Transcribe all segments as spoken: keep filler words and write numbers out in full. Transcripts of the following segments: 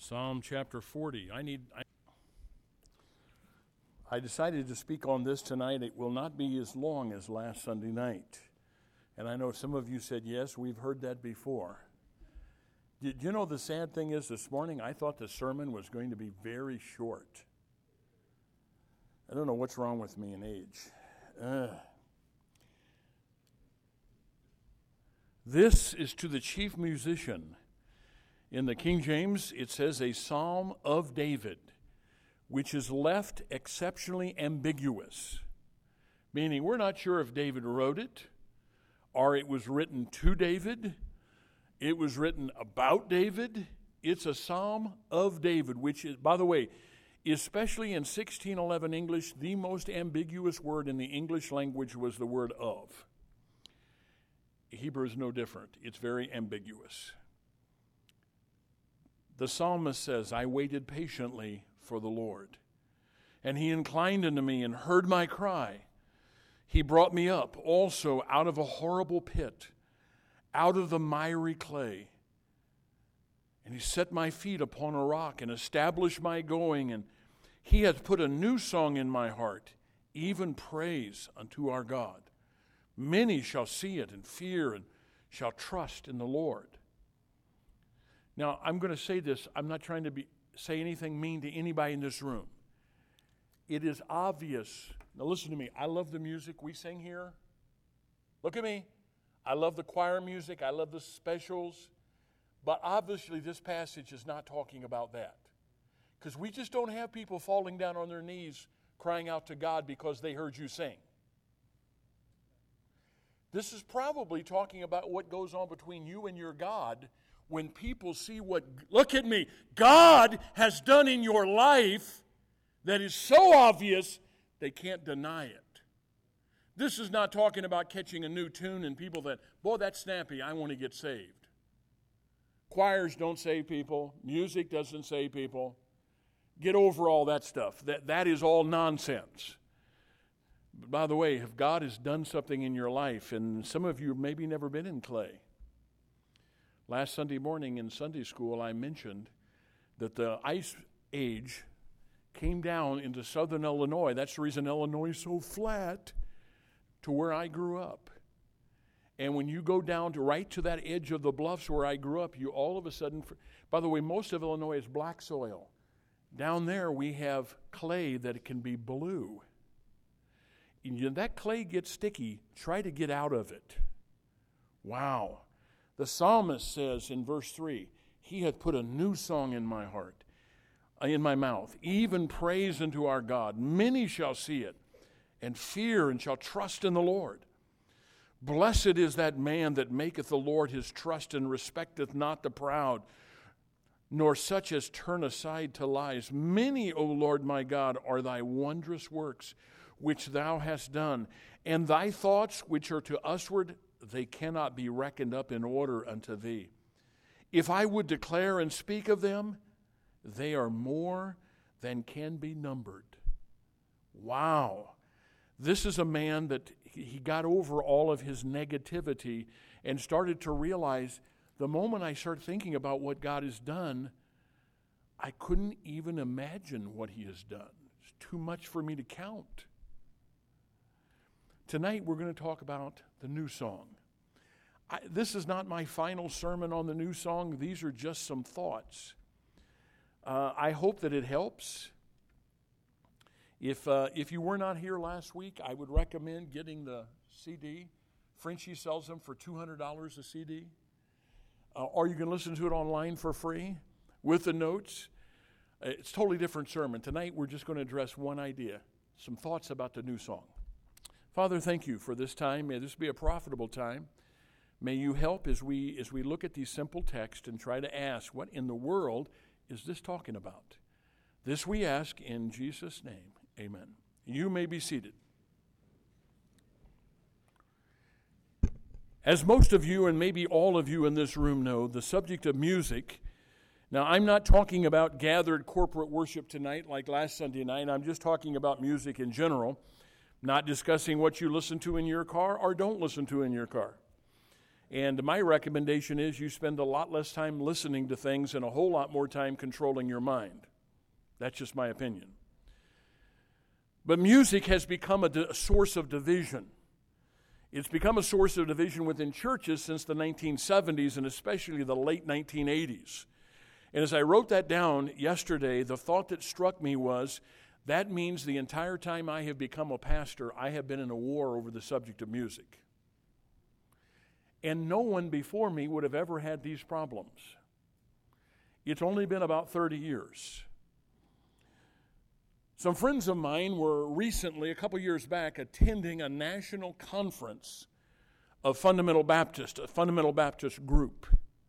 Psalm chapter forty. I need. I, I decided to speak on this tonight. It will not be as long as last Sunday night. And I know some of you said, yes, we've heard that before. Did you know the sad thing is this morning I thought the sermon was going to be very short. I don't know what's wrong with me in age. Uh. This is to the chief musician. In the King James, it says a psalm of David, which is left exceptionally ambiguous, meaning we're not sure if David wrote it or it was written to David, it was written about David. It's a psalm of David, which is, by the way, especially in sixteen eleven English, the most ambiguous word in the English language was the word of. Hebrew is no different. It's very ambiguous. The psalmist says, I waited patiently for the Lord, and he inclined unto me and heard my cry. He brought me up also out of a horrible pit, out of the miry clay. And he set my feet upon a rock and established my going, and he hath put a new song in my heart, even praise unto our God. Many shall see it and fear and shall trust in the Lord. Now, I'm going to say this. I'm not trying to be, say anything mean to anybody in this room. It is obvious. Now, listen to me. I love the music we sing here. Look at me. I love the choir music. I love the specials. But obviously, this passage is not talking about that. Because we just don't have people falling down on their knees crying out to God because they heard you sing. This is probably talking about what goes on between you and your God when people see what, look at me, God has done in your life that is so obvious they can't deny it. This is not talking about catching a new tune and people that, boy, that's snappy, I want to get saved. Choirs don't save people. Music doesn't save people. Get over all that stuff. That, that is all nonsense. But by the way, if God has done something in your life, and some of you have maybe never been in clay. Last Sunday morning in Sunday school, I mentioned that the ice age came down into southern Illinois. That's the reason Illinois is so flat, to where I grew up. And when you go down to right to that edge of the bluffs where I grew up, you all of a sudden, by the way, most of Illinois is black soil. Down there we have clay that can be blue. And that clay gets sticky, try to get out of it. Wow. The psalmist says in verse three, he hath put a new song in my heart, in my mouth, even praise unto our God. Many shall see it, and fear, and shall trust in the Lord. Blessed is that man that maketh the Lord his trust, and respecteth not the proud, nor such as turn aside to lies. Many, O Lord my God, are thy wondrous works, which thou hast done, and thy thoughts, which are to usward, they cannot be reckoned up in order unto thee. If I would declare and speak of them, they are more than can be numbered. Wow. This is a man that he got over all of his negativity and started to realize the moment I start thinking about what God has done, I couldn't even imagine what he has done. It's too much for me to count. Tonight we're going to talk about the new song. I, this is not my final sermon on the new song. These are just some thoughts. Uh, I hope that it helps. If uh, if you were not here last week, I would recommend getting the C D. Frenchie sells them for two hundred dollars a C D. Uh, or you can listen to it online for free with the notes. It's a totally different sermon. Tonight we're just going to address one idea, some thoughts about the new song. Father, thank you for this time. May this be a profitable time. May you help as we as we look at these simple texts and try to ask, what in the world is this talking about? This we ask in Jesus' name. Amen. You may be seated. As most of you and maybe all of you in this room know, the subject of music, now I'm not talking about gathered corporate worship tonight like last Sunday night. I'm just talking about music in general. Not discussing what you listen to in your car or don't listen to in your car. And my recommendation is you spend a lot less time listening to things and a whole lot more time controlling your mind. That's just my opinion. But music has become a, di- a source of division. It's become a source of division within churches since the nineteen seventies and especially the late nineteen eighties. And as I wrote that down yesterday, the thought that struck me was, that means the entire time I have become a pastor, I have been in a war over the subject of music. And no one before me would have ever had these problems. It's only been about thirty years. Some friends of mine were recently, a couple years back, attending a national conference of fundamental Baptist, a fundamental Baptist group.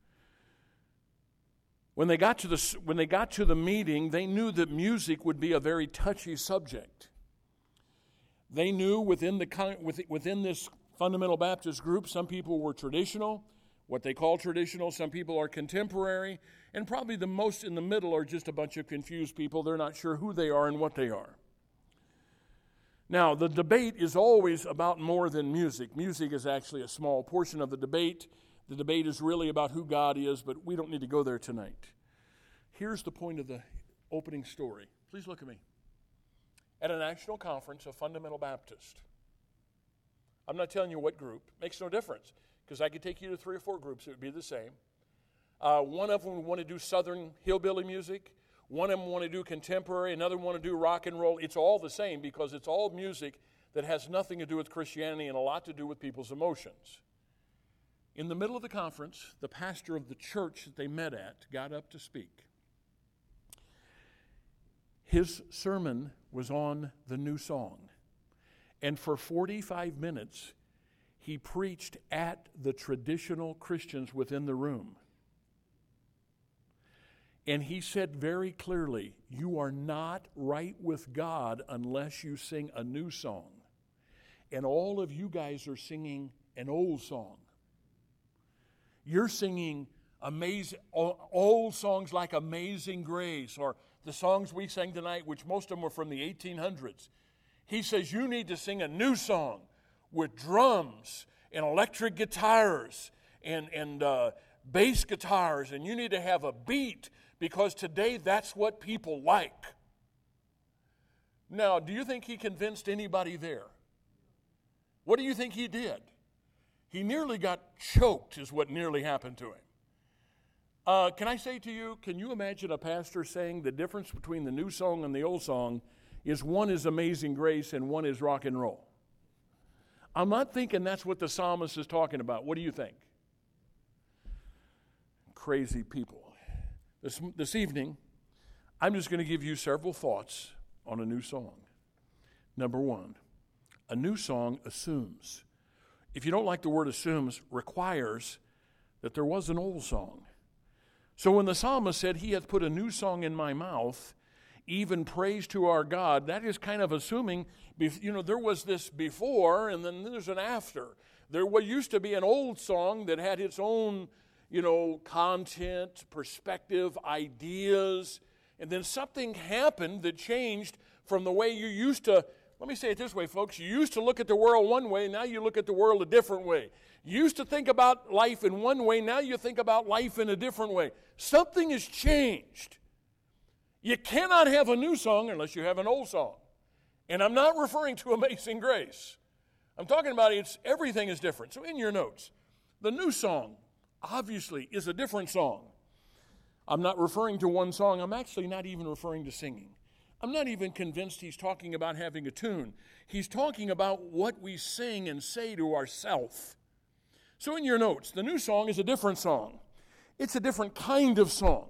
When they got to the when they got to the meeting, they knew that music would be a very touchy subject. They knew within the within this fundamental Baptist group, some people were traditional, what they call traditional, some people are contemporary, and probably the most in the middle are just a bunch of confused people. They're not sure who they are and what they are. Now, the debate is always about more than music. Music is actually a small portion of the debate. The debate is really about who God is, but we don't need to go there tonight. Here's the point of the opening story. Please look at me. At a national conference of fundamental Baptist. I'm not telling you what group. Makes no difference, because I could take you to three or four groups. It would be the same. Uh, one of them would want to do Southern hillbilly music. One of them want to do contemporary. Another one want to do rock and roll. It's all the same because it's all music that has nothing to do with Christianity and a lot to do with people's emotions. In the middle of the conference, the pastor of the church that they met at got up to speak. His sermon was on the new song. And for forty-five minutes, he preached at the traditional Christians within the room. And he said very clearly, you are not right with God unless you sing a new song. And all of you guys are singing an old song. You're singing amazing old songs like Amazing Grace, or the songs we sang tonight, which most of them were from the eighteen hundreds. He says you need to sing a new song with drums and electric guitars and, and uh, bass guitars, and you need to have a beat because today that's what people like. Now, do you think he convinced anybody there? What do you think he did? He nearly got choked is what nearly happened to him. Uh, can I say to you, can you imagine a pastor saying the difference between the new song and the old song is one is Amazing Grace and one is rock and roll? I'm not thinking that's what the psalmist is talking about. What do you think? Crazy people. This, this evening, I'm just going to give you several thoughts on a new song. Number one, a new song assumes. If you don't like the word assumes, requires that there was an old song. So when the psalmist said, he hath put a new song in my mouth, even praise to our God, that is kind of assuming, you know, there was this before and then there's an after. There used to be an old song that had its own, you know, content, perspective, ideas, and then something happened that changed from the way you used to. Let me say it this way, folks. You used to look at the world one way, now you look at the world a different way. You used to think about life in one way, now you think about life in a different way. Something has changed. You cannot have a new song unless you have an old song. And I'm not referring to Amazing Grace. I'm talking about it's everything is different. So in your notes, the new song obviously is a different song. I'm not referring to one song. I'm actually not even referring to singing. I'm not even convinced he's talking about having a tune. He's talking about what we sing and say to ourselves. So in your notes, the new song is a different song. It's a different kind of song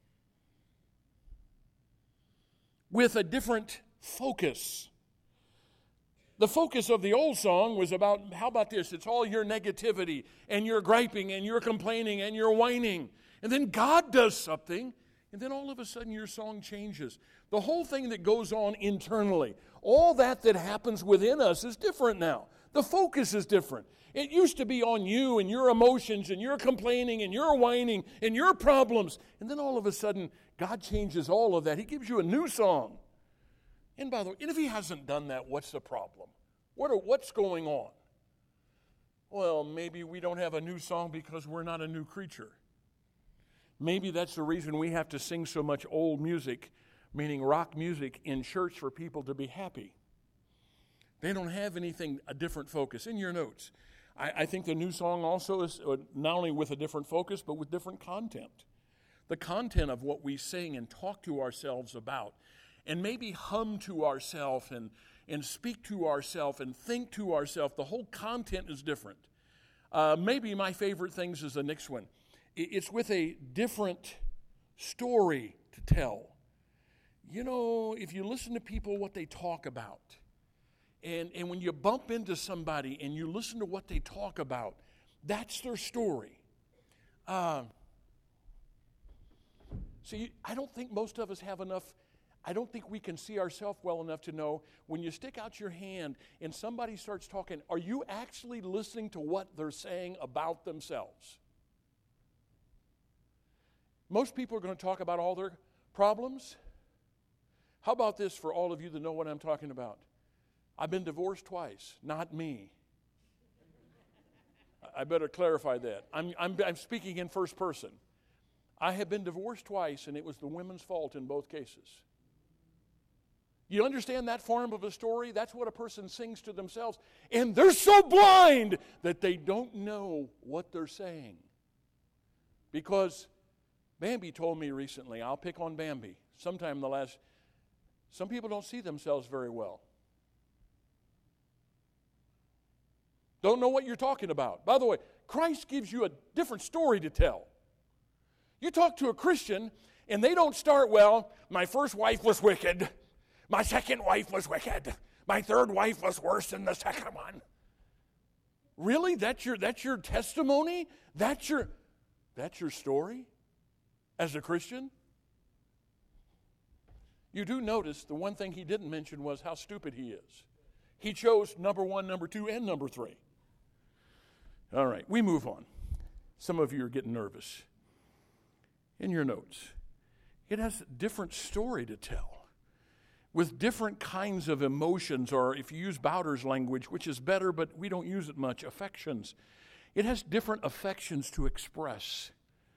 with a different focus. The focus of the old song was about, how about this? It's all your negativity and your griping and your complaining and your whining. And then God does something, and then all of a sudden your song changes. The whole thing that goes on internally, all that that happens within us is different now. The focus is different. It used to be on you and your emotions and your complaining and your whining and your problems. And then all of a sudden, God changes all of that. He gives you a new song. And by the way, and if he hasn't done that, what's the problem? What are, what's going on? Well, maybe we don't have a new song because we're not a new creature. Maybe that's the reason we have to sing so much old music, meaning rock music, in church for people to be happy. They don't have anything, a different focus. In your notes, I, I think the new song also is uh, not only with a different focus, but with different content. The content of what we sing and talk to ourselves about, and maybe hum to ourselves and, and speak to ourselves and think to ourselves, the whole content is different. Uh, maybe my favorite things is the next one. It's with a different story to tell. You know, if you listen to people, what they talk about, and, and when you bump into somebody and you listen to what they talk about, that's their story. Uh, see, I don't think most of us have enough, I don't think we can see ourselves well enough to know when you stick out your hand and somebody starts talking, are you actually listening to what they're saying about themselves? Most people are going to talk about all their problems. How about this for all of you that know what I'm talking about? I've been divorced twice, not me. I better clarify that. I'm, I'm, I'm speaking in first person. I have been divorced twice, and it was the women's fault in both cases. You understand that form of a story? That's what a person sings to themselves. And they're so blind that they don't know what they're saying. Because Bambi told me recently, I'll pick on Bambi, sometime in the last, some people don't see themselves very well. Don't know what you're talking about. By the way, Christ gives you a different story to tell. You talk to a Christian, and they don't start, well, my first wife was wicked. My second wife was wicked. My third wife was worse than the second one. Really? That's your, that's your testimony? That's your, that's your story? As a Christian, you do notice the one thing he didn't mention was how stupid he is. He chose number one, number two, and number three. All right, we move on. Some of you are getting nervous. In your notes, it has a different story to tell with different kinds of emotions, or if you use Bowder's language, which is better, but we don't use it much, affections. It has different affections to express.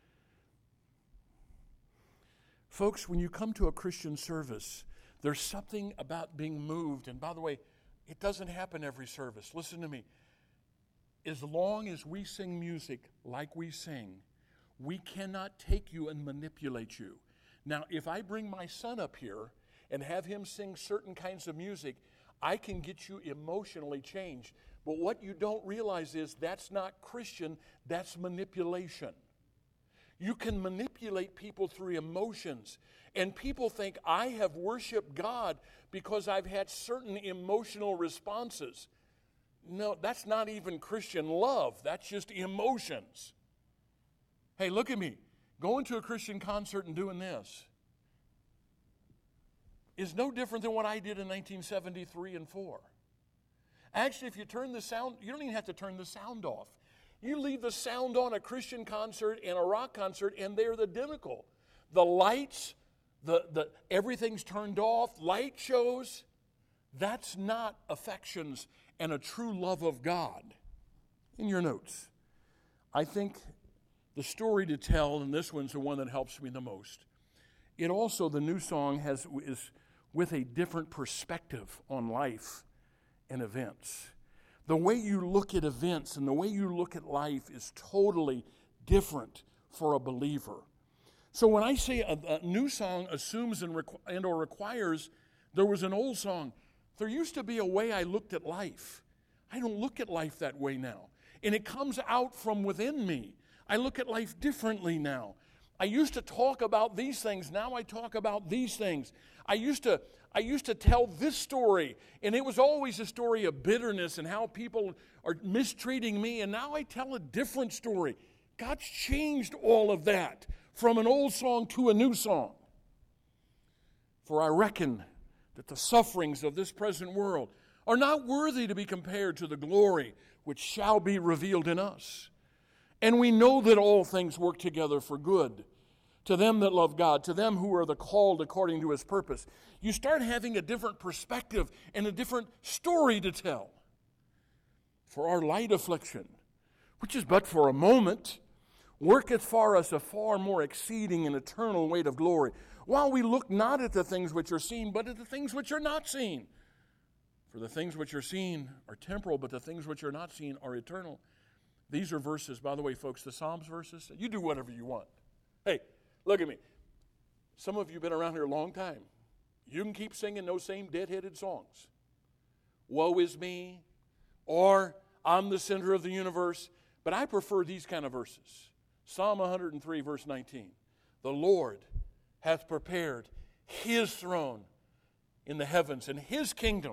Folks, when you come to a Christian service, there's something about being moved. And by the way, it doesn't happen every service. Listen to me. As long as we sing music like we sing, we cannot take you and manipulate you. Now, if I bring my son up here and have him sing certain kinds of music, I can get you emotionally changed. But what you don't realize is that's not Christian, that's manipulation. You can manipulate people through emotions. And people think I have worshiped God because I've had certain emotional responses. No, that's not even Christian love. That's just emotions. Hey, look at me. Going to a Christian concert and doing this is no different than what I did in nineteen seventy-three and four. Actually, if you turn the sound, you don't even have to turn the sound off. You leave the sound on a Christian concert and a rock concert, and they're identical. The lights, the, the everything's turned off, light shows. That's not affections and a true love of God. In your notes, I think the story to tell, and this one's the one that helps me the most. It also, the new song has is with a different perspective on life and events. The way you look at events and the way you look at life is totally different for a believer. So when I say a, a new song assumes and, requ- and or requires, there was an old song. There used to be a way I looked at life. I don't look at life that way now. And it comes out from within me. I look at life differently now. I used to talk about these things. Now I talk about these things. I used to I used to tell this story, and it was always a story of bitterness and how people are mistreating me, and now I tell a different story. God's changed all of that from an old song to a new song. For I reckon that the sufferings of this present world are not worthy to be compared to the glory which shall be revealed in us. And we know that all things work together for good to them that love God, to them who are the called according to his purpose. You start having a different perspective and a different story to tell. For our light affliction which is but for a moment, worketh for us a far more exceeding and eternal weight of glory, while we look not at the things which are seen, but at the things which are not seen. For the things which are seen are temporal, but the things which are not seen are eternal. These are verses, by the way, folks, the Psalms verses. You do whatever you want. Hey, look at me. Some of you have been around here a long time. You can keep singing those same dead-headed songs. Woe is me, or I'm the center of the universe. But I prefer these kind of verses. Psalm one hundred three, verse nineteen. The Lord hath prepared his throne in the heavens, and his kingdom.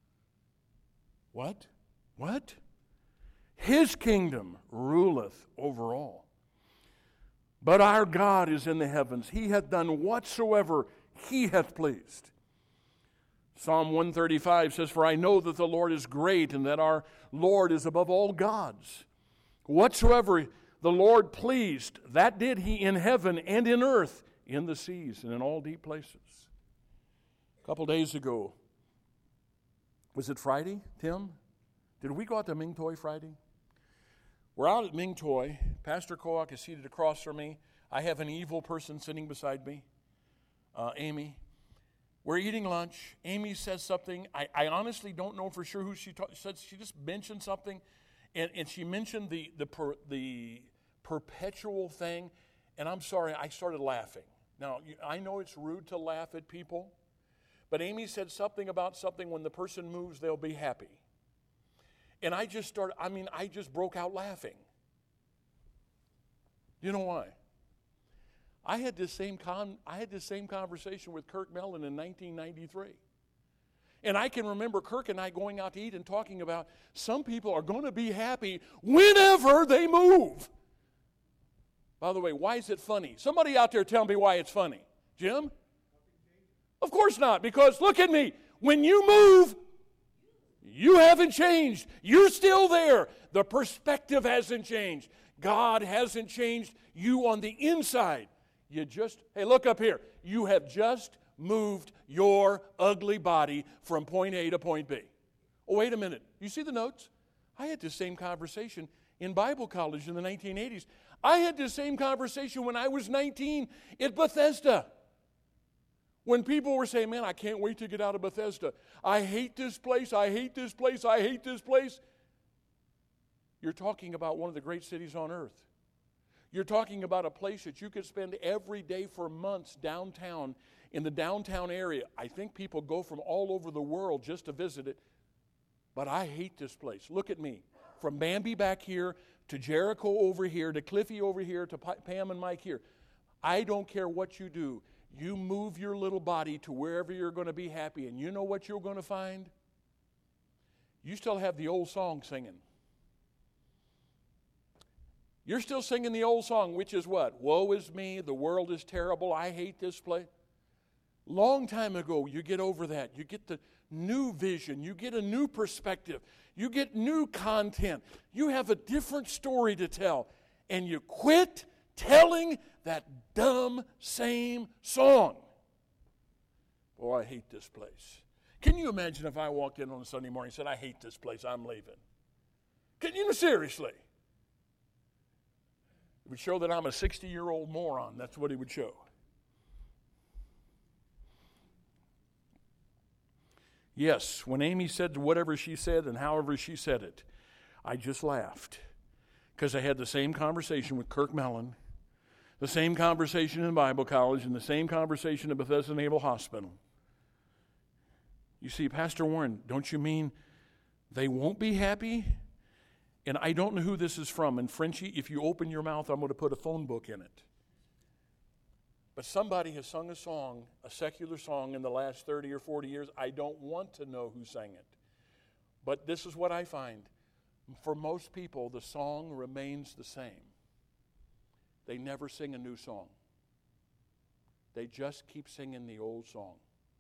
What? What? His kingdom ruleth over all. But our God is in the heavens. He hath done whatsoever he hath pleased. Psalm one thirty-five says, For I know that the Lord is great, and that our Lord is above all gods. Whatsoever the Lord pleased, that did he in heaven and in earth, in the seas and in all deep places. A couple days ago, was it Friday, Tim? Did we go out to Ming Toi Friday? We're out at Ming Toi. Pastor Koak is seated across from me. I have an evil person sitting beside me, uh, Amy. We're eating lunch. Amy says something. I, I honestly don't know for sure who she ta- said. She just mentioned something, and, and she mentioned the the per, the perpetual thing. And I'm sorry, I started laughing. Now I know it's rude to laugh at people, but Amy said something about something. When the person moves, they'll be happy. And I just started. I mean, I just broke out laughing. You know why? I had this same con, I had this same conversation with Kirk Mellon in nineteen ninety-three. And I can remember Kirk and I going out to eat and talking about some people are going to be happy whenever they move. By the way, why is it funny? Somebody out there tell me why it's funny. Jim? Of course not, because look at me. When you move, you haven't changed. You're still there. The perspective hasn't changed. God hasn't changed you on the inside. You just, hey, look up here. You have just moved your ugly body from point A to point B. Oh, wait a minute. You see the notes? I had the same conversation in Bible college in the nineteen eighties. I had the same conversation when I was nineteen at Bethesda. When people were saying, man, I can't wait to get out of Bethesda. I hate this place. I hate this place. I hate this place. You're talking about one of the great cities on earth. You're talking about a place that you could spend every day for months downtown, in the downtown area. I think people go from all over the world just to visit it. But I hate this place. Look at me. From Bambi back here, to Jericho over here, to Cliffy over here, to Pam and Mike here. I don't care what you do. You move your little body to wherever you're going to be happy. And you know what you're going to find? You still have the old song singing. You're still singing the old song, which is what? Woe is me, the world is terrible, I hate this place. Long time ago, you get over that. You get the new vision. You get a new perspective. You get new content. You have a different story to tell. And you quit telling that dumb same song. Boy, I hate this place. Can you imagine if I walked in on a Sunday morning and said, I hate this place, I'm leaving? Can you, seriously? It would show that I'm a sixty-year-old moron. That's what it would show. Yes, when Amy said whatever she said and however she said it, I just laughed. Because I had the same conversation with Kirk Mellon, the same conversation in Bible college, and the same conversation at Bethesda Naval Hospital. You see, Pastor Warren, don't you mean they won't be happy? And I don't know who this is from. And Frenchie, if you open your mouth, I'm going to put a phone book in it. But somebody has sung a song, a secular song, in the last thirty or forty years. I don't want to know who sang it. But this is what I find. For most people, the song remains the same. They never sing a new song. They just keep singing the old song.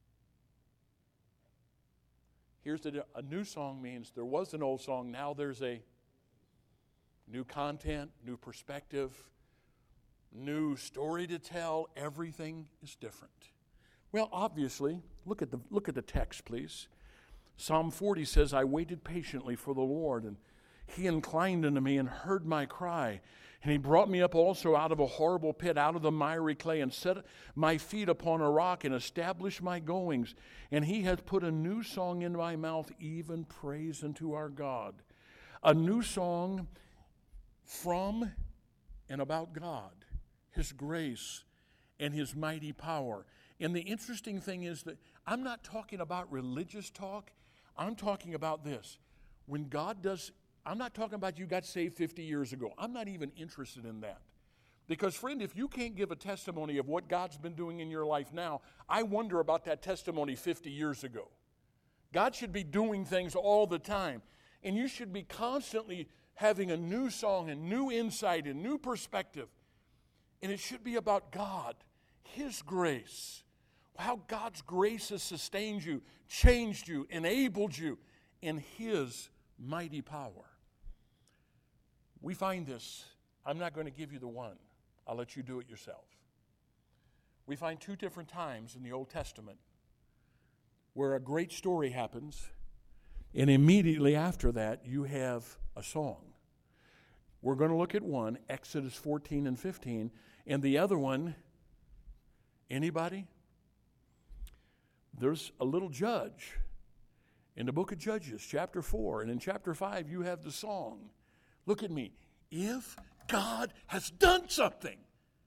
Here's the a new song means there was an old song, now there's a new content, new perspective, new story to tell. Everything is different. Well, obviously, look at the look at the text, please. Psalm forty says, I waited patiently for the Lord, and He inclined unto me and heard my cry. And he brought me up also out of a horrible pit, out of the miry clay, and set my feet upon a rock, and established my goings. And he hath put a new song in my mouth, even praise unto our God. A new song from and about God, his grace, and his mighty power. And the interesting thing is that I'm not talking about religious talk. I'm talking about this. When God does, I'm not talking about you got saved fifty years ago. I'm not even interested in that. Because, friend, if you can't give a testimony of what God's been doing in your life now, I wonder about that testimony fifty years ago. God should be doing things all the time. And you should be constantly having a new song and new insight and new perspective. And it should be about God, his grace, how God's grace has sustained you, changed you, enabled you in his mighty power. We find this. I'm not going to give you the one. I'll let you do it yourself. We find two different times in the Old Testament where a great story happens, and immediately after that, you have a song. We're going to look at one, Exodus fourteen and fifteen, and the other one, anybody? There's a little judge in the book of Judges, chapter four, and in chapter five, you have the song. Look at me. If God has done something,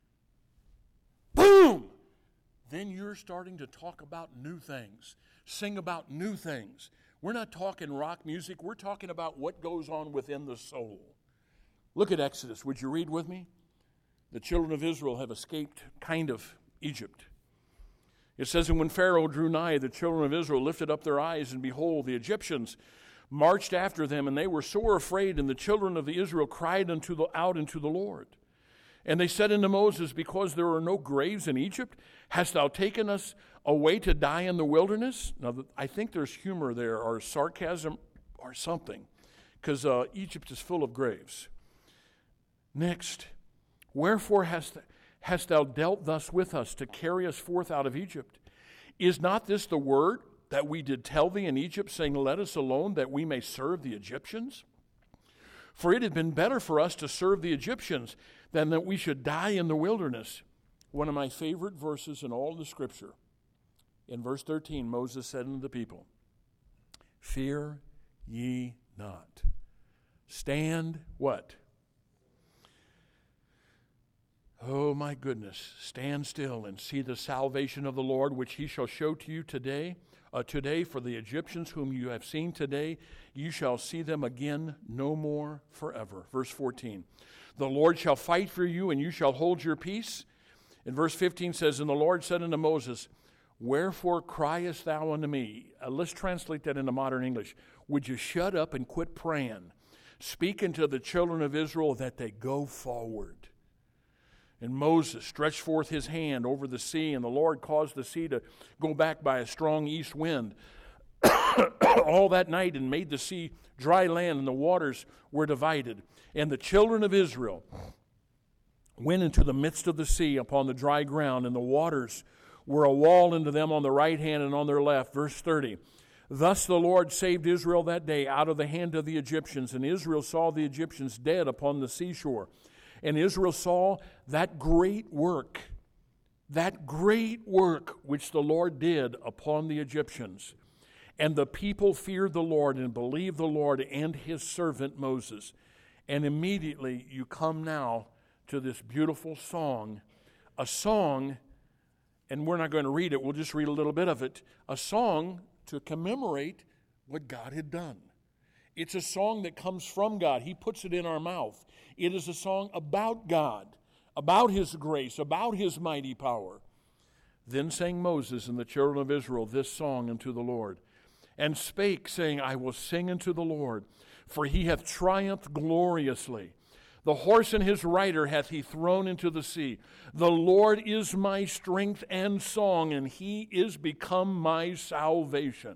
boom, then you're starting to talk about new things, sing about new things. We're not talking rock music. We're talking about what goes on within the soul. Look at Exodus. Would you read with me? The children of Israel have escaped kind of Egypt. It says, and when Pharaoh drew nigh, the children of Israel lifted up their eyes, and behold, the Egyptians marched after them, and they were sore afraid, and the children of the Israel cried unto the, out unto the Lord. And they said unto Moses, because there are no graves in Egypt, hast thou taken us away to die in the wilderness? Now, I think there's humor there, or sarcasm, or something, because uh, Egypt is full of graves. Next, wherefore hast, hast thou dealt thus with us, to carry us forth out of Egypt? Is not this the word that we did tell thee in Egypt, saying, let us alone, that we may serve the Egyptians? For it had been better for us to serve the Egyptians than that we should die in the wilderness. One of my favorite verses in all the Scripture. In verse thirteen, Moses said unto the people, fear ye not. Stand what? Oh, my goodness. Stand still and see the salvation of the Lord, which he shall show to you today. Uh, today, for the Egyptians whom you have seen today, you shall see them again no more forever. Verse fourteen, the Lord shall fight for you, and you shall hold your peace. And verse fifteen says, and the Lord said unto Moses, wherefore criest thou unto me? Uh, let's translate that into modern English. Would you shut up and quit praying? Speak unto the children of Israel that they go forward. And Moses stretched forth his hand over the sea, and the Lord caused the sea to go back by a strong east wind all that night, and made the sea dry land, and the waters were divided. And the children of Israel went into the midst of the sea upon the dry ground, and the waters were a wall unto them on the right hand and on their left. Verse thirty, thus the Lord saved Israel that day out of the hand of the Egyptians, and Israel saw the Egyptians dead upon the seashore. And Israel saw that great work, that great work which the Lord did upon the Egyptians. And the people feared the Lord and believed the Lord and his servant Moses. And immediately you come now to this beautiful song, a song, and we're not going to read it, we'll just read a little bit of it, a song to commemorate what God had done. It's a song that comes from God. He puts it in our mouth. It is a song about God, about his grace, about his mighty power. Then sang Moses and the children of Israel this song unto the Lord, and spake, saying, I will sing unto the Lord, for he hath triumphed gloriously. The horse and his rider hath he thrown into the sea. The Lord is my strength and song, and he is become my salvation.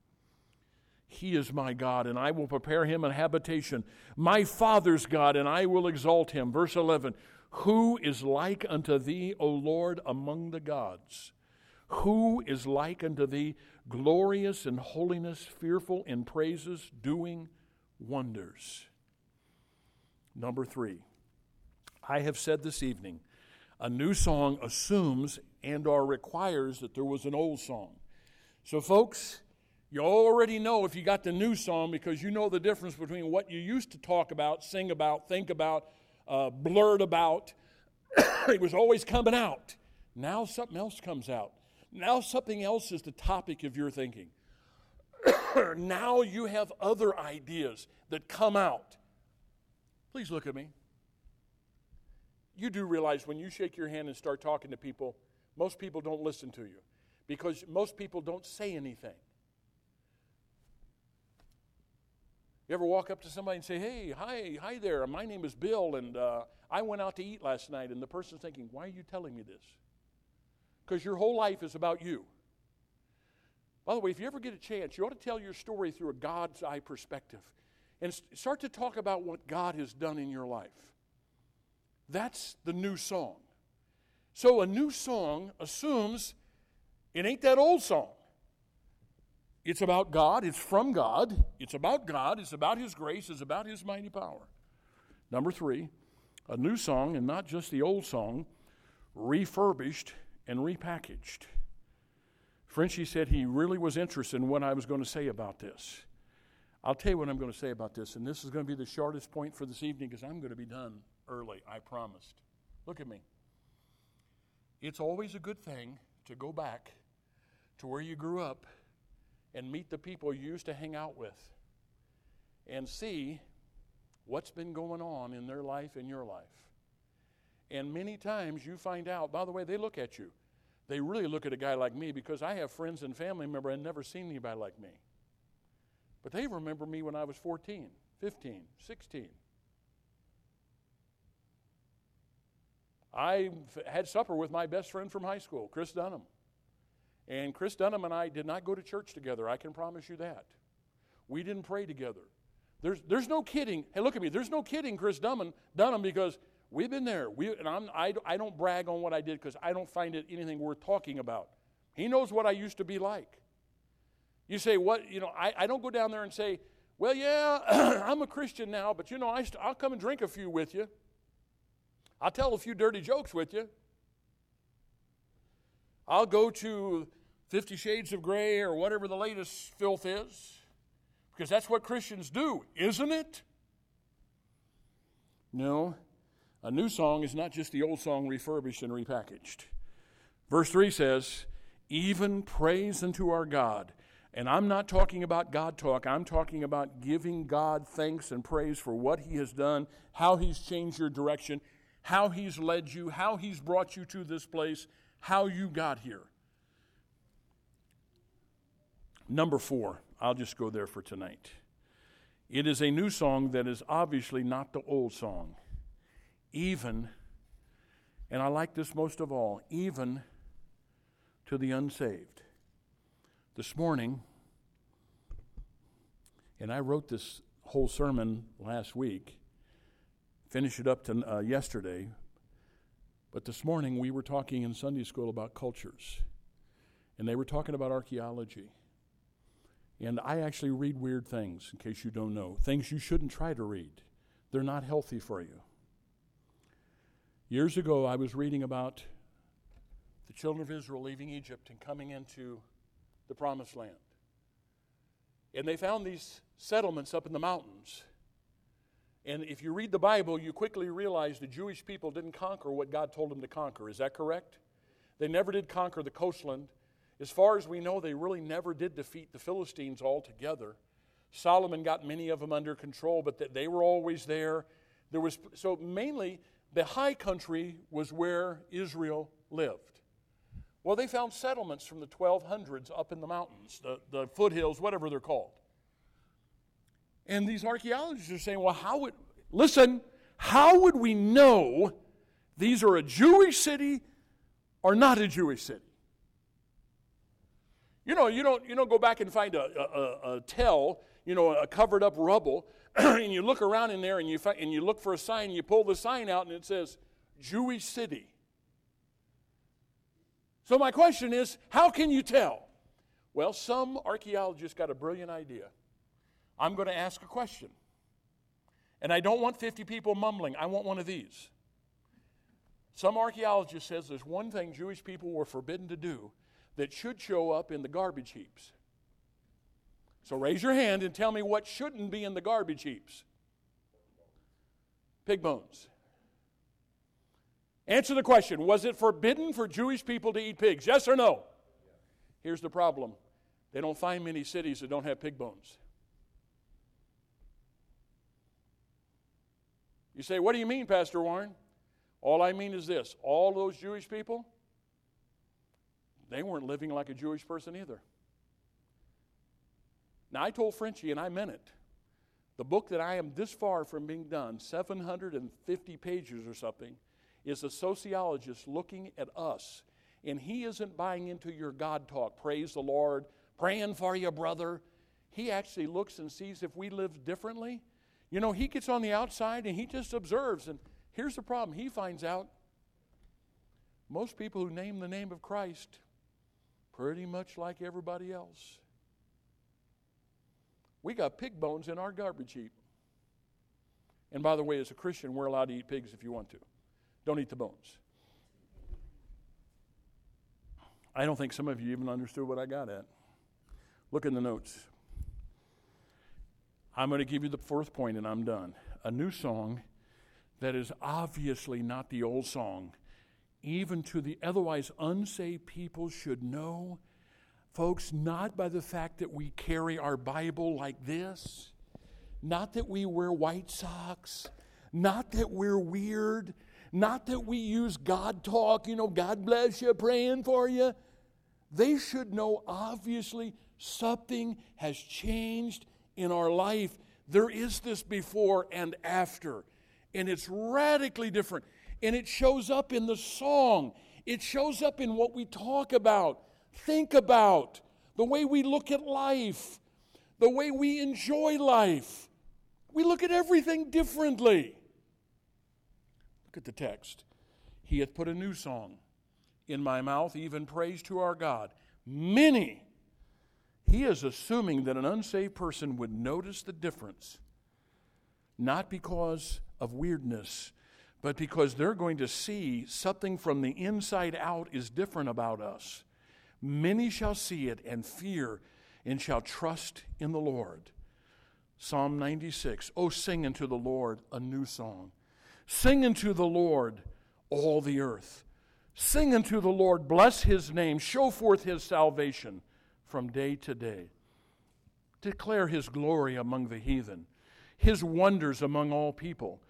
He is my God, and I will prepare him an habitation. My father's God, and I will exalt him. Verse eleven, who is like unto thee, O Lord, among the gods? Who is like unto thee, glorious in holiness, fearful in praises, doing wonders? Number three, I have said this evening, a new song assumes and or requires that there was an old song. So folks, you already know if you got the new song because you know the difference between what you used to talk about, sing about, think about, uh, blurt about. It was always coming out. Now something else comes out. Now something else is the topic of your thinking. Now you have other ideas that come out. Please look at me. You do realize when you shake your hand and start talking to people, most people don't listen to you because most people don't say anything. You ever walk up to somebody and say, hey, hi, hi there, my name is Bill, and uh, I went out to eat last night, and the person's thinking, why are you telling me this? Because your whole life is about you. By the way, if you ever get a chance, you ought to tell your story through a God's eye perspective and start to talk about what God has done in your life. That's the new song. So a new song assumes it ain't that old song. It's about God. It's from God. It's about God. It's about His grace. It's about His mighty power. Number three, a new song, and not just the old song, refurbished and repackaged. Frenchie said he really was interested in what I was going to say about this. I'll tell you what I'm going to say about this, and this is going to be the shortest point for this evening because I'm going to be done early, I promised. Look at me. It's always a good thing to go back to where you grew up and meet the people you used to hang out with and see what's been going on in their life and your life. And many times you find out, by the way, they look at you. They really look at a guy like me because I have friends and family members I've never seen anybody like me. But they remember me when I was fourteen, fifteen, sixteen. I had supper with my best friend from high school, Chris Dunham. And Chris Dunham and I did not go to church together, I can promise you that. We didn't pray together. There's, there's no kidding. Hey, look at me. There's no kidding Chris Dunham, Dunham because we've been there. We, and I'm, I, I don't brag on what I did because I don't find it anything worth talking about. He knows what I used to be like. You say, what, you know, I, I don't go down there and say, well, yeah, I'm a Christian now, but, you know, I st- I'll come and drink a few with you. I'll tell a few dirty jokes with you. I'll go to Fifty Shades of Grey or whatever the latest filth is, because that's what Christians do, isn't it? No, a new song is not just the old song refurbished and repackaged. Verse three says, even praise unto our God. And I'm not talking about God talk. I'm talking about giving God thanks and praise for what He has done, how He's changed your direction, how He's led you, how He's brought you to this place, how you got here. Number four, I'll just go there for tonight. It is a new song that is obviously not the old song. Even, and I like this most of all, even to the unsaved. This morning, and I wrote this whole sermon last week, finished it up to uh, yesterday, but this morning we were talking in Sunday school about cultures, and they were talking about archaeology. And I actually read weird things, in case you don't know, things you shouldn't try to read. They're not healthy for you. Years ago, I was reading about the children of Israel leaving Egypt and coming into the Promised Land. And they found these settlements up in the mountains. And if you read the Bible, you quickly realize the Jewish people didn't conquer what God told them to conquer. Is that correct? They never did conquer the coastland. As far as we know, they really never did defeat the Philistines altogether. Solomon got many of them under control, but they were always there. There was so mainly the high country was where Israel lived. Well, they found settlements from the twelve hundreds up in the mountains, the, the foothills, whatever they're called. And these archaeologists are saying, well, how would, listen, how would we know these are a Jewish city or not a Jewish city? You know, you don't, you don't go back and find a, a, a tell, you know, a covered up rubble, and you look around in there and you, find, and you look for a sign, you pull the sign out and it says, Jewish city. So my question is, how can you tell? Well, some archaeologists got a brilliant idea. I'm going to ask a question. And I don't want fifty people mumbling. I want one of these. Some archaeologist says there's one thing Jewish people were forbidden to do that should show up in the garbage heaps. So raise your hand and tell me what shouldn't be in the garbage heaps. Pig bones. Answer the question. Was it forbidden for Jewish people to eat pigs? Yes or no? Here's the problem. They don't find many cities that don't have pig bones. You say, what do you mean, Pastor Warren? All I mean is this. All those Jewish people, they weren't living like a Jewish person either. Now, I told Frenchie, and I meant it, the book that I am this far from being done, seven hundred fifty pages or something, is a sociologist looking at us. And he isn't buying into your God talk, praise the Lord, praying for you, brother. He actually looks and sees if we live differently. You know, he gets on the outside and he just observes. And here's the problem. He finds out most people who name the name of Christ pretty much like everybody else. We got pig bones in our garbage heap. And by the way, as a Christian, we're allowed to eat pigs if you want to. Don't eat the bones. I don't think some of you even understood what I got at. Look in the notes. I'm going to give you the fourth point and I'm done. A new song that is obviously not the old song, even to the otherwise unsaved people should know, folks, not by the fact that we carry our Bible like this, not that we wear white socks, not that we're weird, not that we use God talk, you know, God bless you, praying for you. They should know, obviously, something has changed in our life. There is this before and after, and it's radically different. And it shows up in the song. It shows up in what we talk about, think about, the way we look at life, the way we enjoy life. We look at everything differently. Look at the text. He hath put a new song in my mouth, even praise to our God. Many. He is assuming that an unsaved person would notice the difference, not because of weirdness, but because they're going to see something from the inside out is different about us. Many shall see it and fear and shall trust in the Lord. Psalm ninety-six, oh, sing unto the Lord a new song. Sing unto the Lord all the earth. Sing unto the Lord, bless his name, show forth his salvation from day to day. Declare his glory among the heathen, his wonders among all people.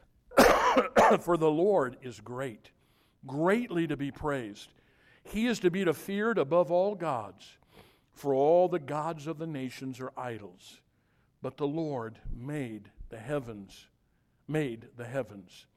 For the Lord is great, greatly to be praised. He is to be feared above all gods, for all the gods of the nations are idols. But the Lord made the heavens, made the heavens.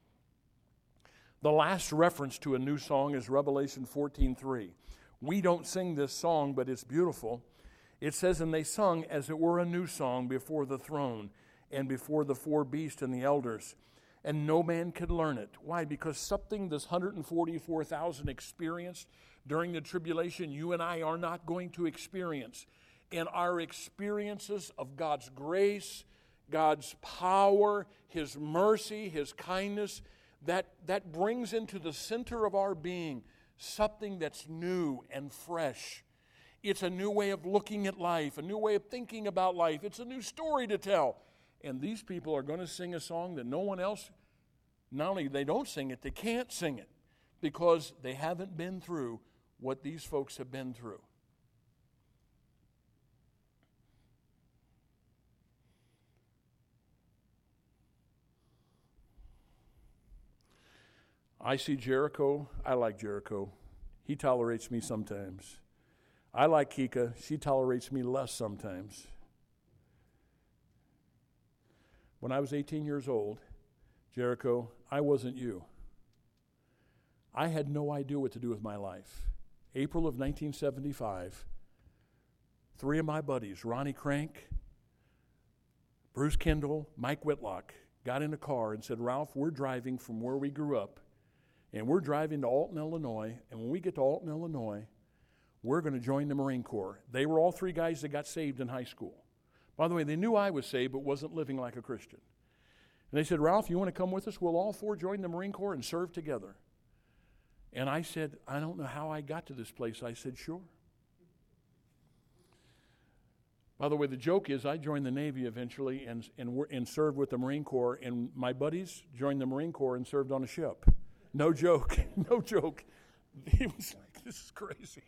The last reference to a new song is Revelation fourteen three. We don't sing this song, but it's beautiful. It says, and they sung as it were a new song before the throne and before the four beasts and the elders. And no man could learn it. Why? Because something this one hundred forty-four thousand experienced during the tribulation, you and I are not going to experience. And our experiences of God's grace, God's power, his mercy, his kindness, that, that brings into the center of our being something that's new and fresh. It's a new way of looking at life, a new way of thinking about life. It's a new story to tell. And these people are going to sing a song that no one else, not only they don't sing it, they can't sing it because they haven't been through what these folks have been through. I see Jericho. I like Jericho. He tolerates me sometimes. I like Kika. She tolerates me less sometimes. When I was eighteen years old, Jericho, I wasn't you. I had no idea what to do with my life. April of nineteen seventy-five, three of my buddies, Ronnie Crank, Bruce Kendall, Mike Whitlock, got in a car and said, Ralph, we're driving from where we grew up, and we're driving to Alton, Illinois, and when we get to Alton, Illinois, we're going to join the Marine Corps. They were all three guys that got saved in high school. By the way, they knew I was saved but wasn't living like a Christian. And they said, Ralph, you want to come with us? We'll all four join the Marine Corps and serve together. And I said, I don't know how I got to this place. I said, sure. By the way, the joke is I joined the Navy eventually and, and, and served with the Marine Corps, and my buddies joined the Marine Corps and served on a ship. No joke. No joke. He was like, this is crazy.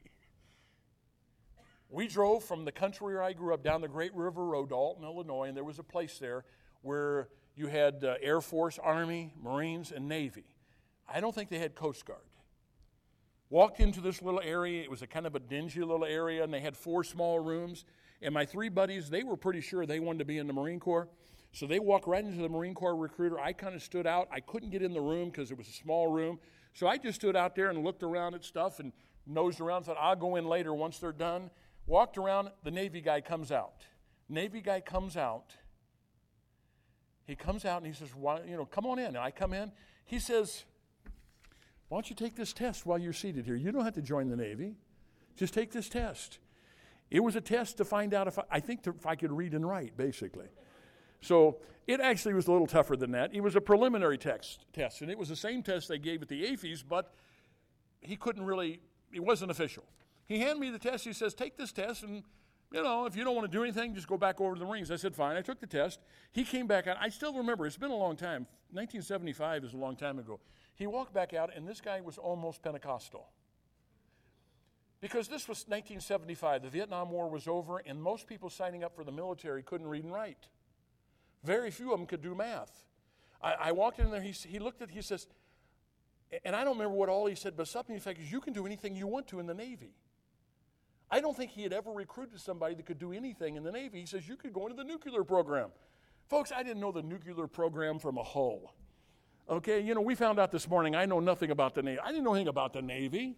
We drove from the country where I grew up down the Great River Road, Dalton, Illinois, and there was a place there where you had uh, Air Force, Army, Marines, and Navy. I don't think they had Coast Guard. Walked into this little area. It was a kind of a dingy little area, and they had four small rooms. And my three buddies, they were pretty sure they wanted to be in the Marine Corps. So they walked right into the Marine Corps recruiter. I kind of stood out. I couldn't get in the room because it was a small room. So I just stood out there and looked around at stuff and nosed around and thought, I'll go in later once they're done. Walked around. The Navy guy comes out. Navy guy comes out. He comes out and he says, Why, you know, come on in. And I come in. He says, why don't you take this test while you're seated here? You don't have to join the Navy. Just take this test. It was a test to find out if I, I think to, if I could read and write, basically. So it actually was a little tougher than that. It was a preliminary text, test, and it was the same test they gave at the A F Is, but he couldn't really, it wasn't official. He handed me the test. He says, take this test, and, you know, if you don't want to do anything, just go back over to the Marines. I said, fine. I took the test. He came back out. I still remember. It's been a long time. nineteen seventy-five is a long time ago. He walked back out, and this guy was almost Pentecostal. Because this was nineteen seventy-five. The Vietnam War was over, and most people signing up for the military couldn't read and write. Very few of them could do math. I, I walked in there. He, he looked at he says, and I don't remember what all he said, but something in fact is, you can do anything you want to in the Navy. I don't think he had ever recruited somebody that could do anything in the Navy. He says, you could go into the nuclear program. Folks, I didn't know the nuclear program from a hull. Okay, you know, we found out this morning I know nothing about the Navy. I didn't know anything about the Navy.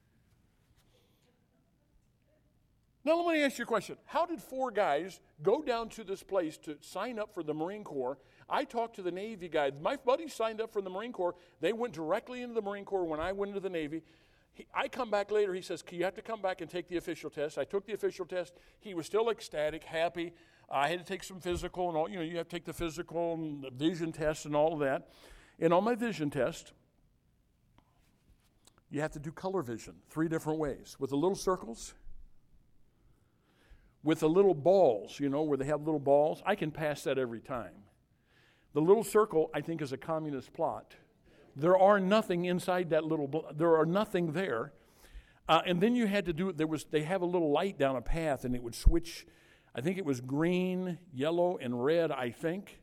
Now, let me ask you a question. How did four guys go down to this place to sign up for the Marine Corps? I talked to the Navy guy. My buddies signed up for the Marine Corps. They went directly into the Marine Corps when I went into the Navy. He, I come back later. He says, you have to come back and take the official test. I took the official test. He was still ecstatic, happy. I had to take some physical and all. You know, you have to take the physical and the vision test and all of that. And on my vision test, you have to do color vision three different ways. With the little circles, with the little balls, you know, where they have little balls. I can pass that every time. The little circle, I think, is a communist plot. There are nothing inside that little, bl- there are nothing there. Uh, and then you had to do it, there was, they have a little light down a path, and it would switch, I think it was green, yellow, and red, I think.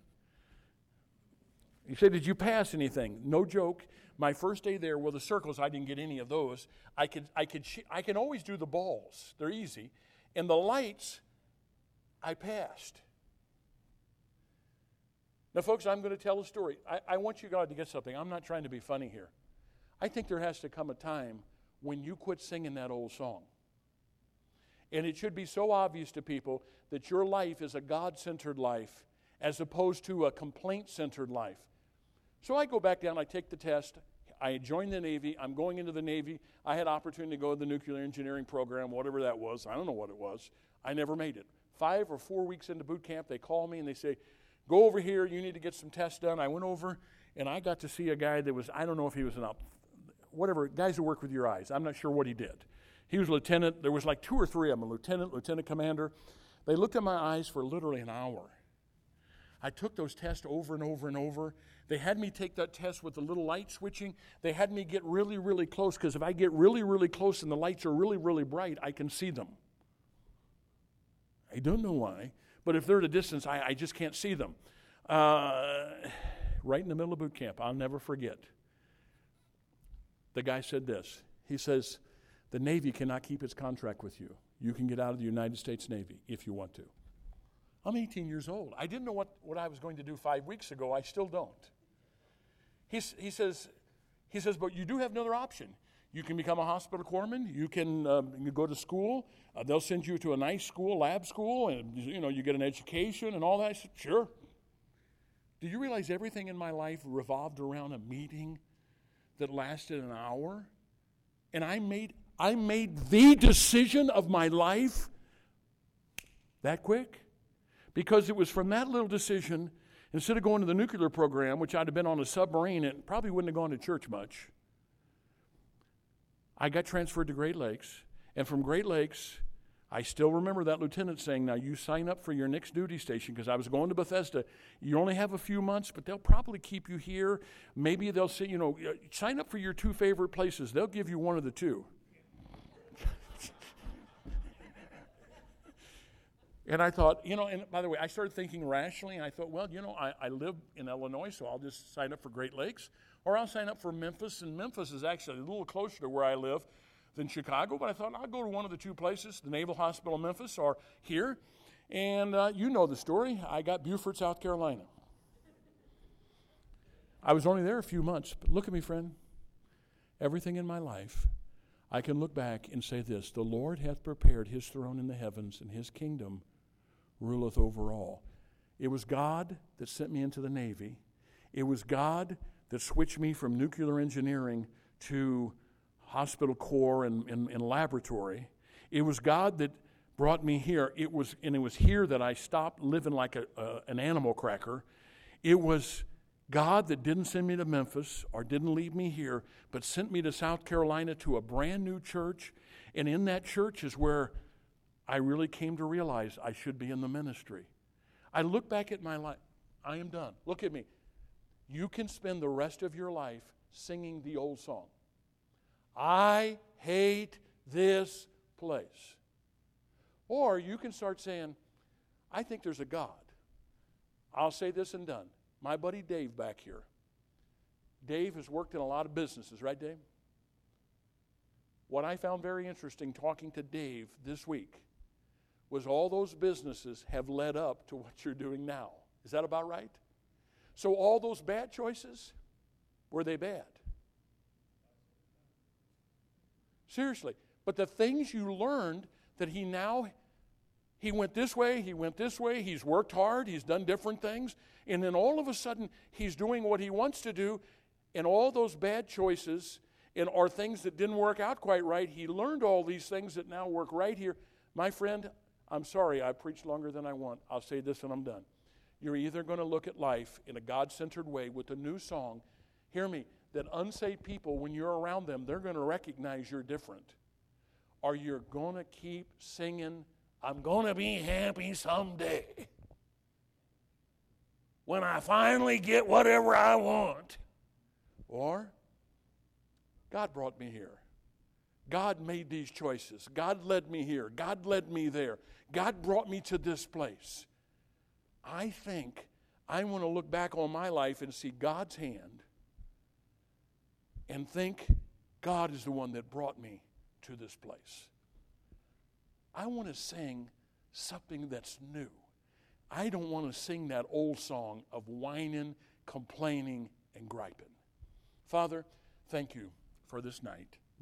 He said, did you pass anything? No joke. My first day there, well, the circles, I didn't get any of those. I could, I could, I can always do the balls. They're easy. And the lights, I passed. Now, folks, I'm going to tell a story. I, I want you, God, to get something. I'm not trying to be funny here. I think there has to come a time when you quit singing that old song. And it should be so obvious to people that your life is a God-centered life as opposed to a complaint-centered life. So I go back down, I take the test, I join the Navy, I'm going into the Navy. I had opportunity to go to the nuclear engineering program, whatever that was. I don't know what it was. I never made it. Five or four weeks into boot camp, they call me and they say, go over here, you need to get some tests done. I went over and I got to see a guy that was, I don't know if he was an up, whatever, guys who work with your eyes. I'm not sure what he did. He was a lieutenant. There was like two or three of them, a lieutenant, lieutenant commander. They looked at my eyes for literally an hour. I took those tests over and over and over. They had me take that test with the little light switching. They had me get really, really close, because if I get really, really close and the lights are really, really bright, I can see them. I don't know why, but if they're at a distance, I, I just can't see them. Uh, right in the middle of boot camp, I'll never forget. The guy said this. He says, the Navy cannot keep its contract with you. You can get out of the United States Navy if you want to. I'm eighteen years old. I didn't know what, what I was going to do five weeks ago. I still don't. He's, he says, he says, but you do have another option. You can become a hospital corpsman. You can uh, you go to school. Uh, they'll send you to a nice school, lab school, and you know you get an education and all that. I said, sure. Do you realize everything in my life revolved around a meeting that lasted an hour? And I made I made the decision of my life that quick. Because it was from that little decision Instead of going to the nuclear program, which I'd have been on a submarine and probably wouldn't have gone to church much, I got transferred to Great Lakes. And from Great Lakes, I still remember that lieutenant saying, now you sign up for your next duty station, because I was going to Bethesda. You only have a few months, but they'll probably keep you here. Maybe they'll say, you know, sign up for your two favorite places. They'll give you one of the two. And I thought, you know, and by the way, I started thinking rationally, and I thought, well, you know, I, I live in Illinois, so I'll just sign up for Great Lakes, or I'll sign up for Memphis, and Memphis is actually a little closer to where I live than Chicago, but I thought I'll go to one of the two places, the Naval Hospital in Memphis or here, and uh, you know the story. I got Beaufort, South Carolina. I was only there a few months, but look at me, friend. Everything in my life, I can look back and say this: the Lord hath prepared his throne in the heavens, and his kingdom ruleth over all. It was God that sent me into the Navy. It was God that switched me from nuclear engineering to hospital core and, and, and laboratory. It was God that brought me here. It was, and it was here that I stopped living like a, a, an animal cracker. It was God that didn't send me to Memphis or didn't leave me here, but sent me to South Carolina to a brand new church. And in that church is where I really came to realize I should be in the ministry. I look back at my life. I am done. Look at me. You can spend the rest of your life singing the old song. I hate this place. Or you can start saying, I think there's a God. I'll say this and done. My buddy Dave back here. Dave has worked in a lot of businesses, right, Dave? What I found very interesting talking to Dave this week was all those businesses have led up to what you're doing now. Is that about right? So all those bad choices, were they bad? Seriously. But the things you learned that he now, he went this way, he went this way, he's worked hard, he's done different things, and then all of a sudden he's doing what he wants to do, and all those bad choices and are things that didn't work out quite right. He learned all these things that now work right here. My friend, I'm sorry, I preached longer than I want. I'll say this and I'm done. You're either going to look at life in a God-centered way with a new song. Hear me, that unsaved people, when you're around them, they're going to recognize you're different. Or you're going to keep singing, I'm going to be happy someday when I finally get whatever I want. Or, God brought me here. God made these choices. God led me here. God led me there. God brought me to this place. I think I want to look back on my life and see God's hand and think God is the one that brought me to this place. I want to sing something that's new. I don't want to sing that old song of whining, complaining, and griping. Father, thank you for this night.